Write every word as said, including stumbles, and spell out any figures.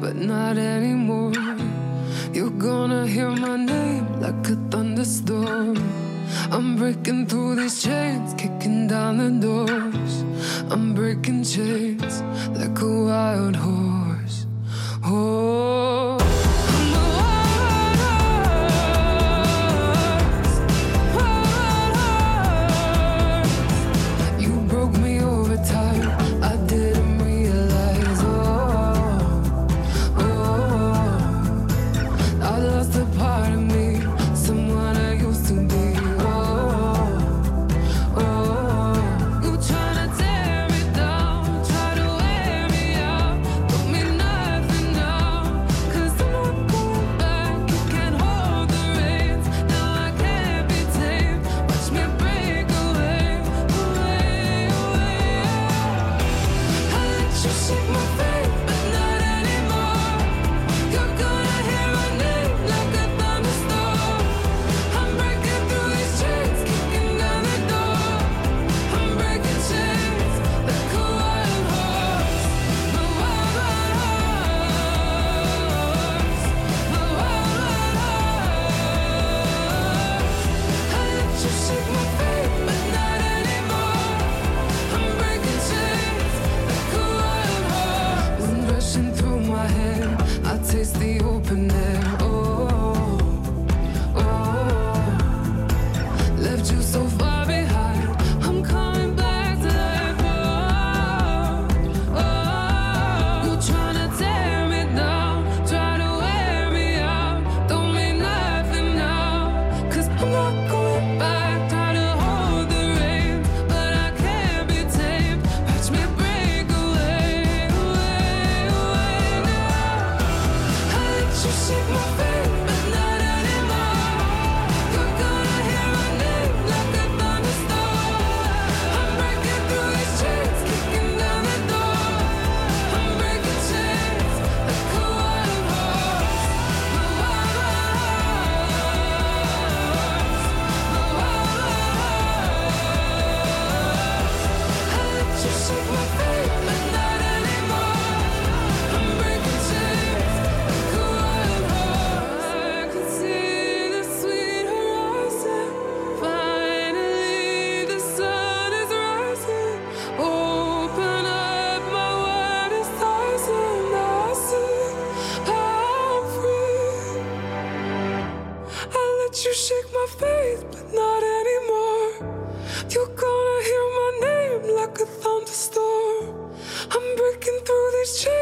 but not anymore. You're gonna hear my name like a thunderstorm. I'm breaking through these chains, kicking down the doors. I'm breaking chains like a wild horse. Oh, I'm a wild horse, wild horse. You broke me over time, I didn't realize. Oh, oh, I lost a part of me, someone I used to be. Taste the open air, oh, oh, left you so far behind, I'm coming back to life, oh, oh, you're trying to tear me down, try to wear me out, don't mean nothing now, cause I'm not going back, try to hold the reins, but I can't be tamed, watch me break away, away, away now. You shake my faith, but not anymore. You're gonna hear my name like a thunderstorm. I'm breaking through these chains, kicking down the door. I'm breaking chains like a wild horse, a wild horse, a wild horse. I let you shake my faith, but not anymore. I'm breaking chains like a wild horse. I could see the sweet horizon. Finally, the sun is rising. Open up, my world is thousand. I see I'm free. I let you shake my faith, but not anymore. You're gonna hear my name like a thunderstorm. I'm breaking through these chains.